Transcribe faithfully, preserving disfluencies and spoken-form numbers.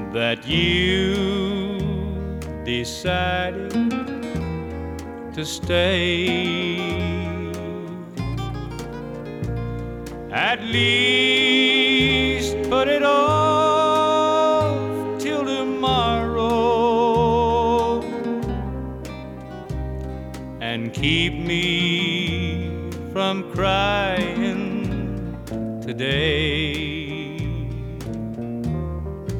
that you decided to stay. At least put it off till tomorrow and keep me from crying today.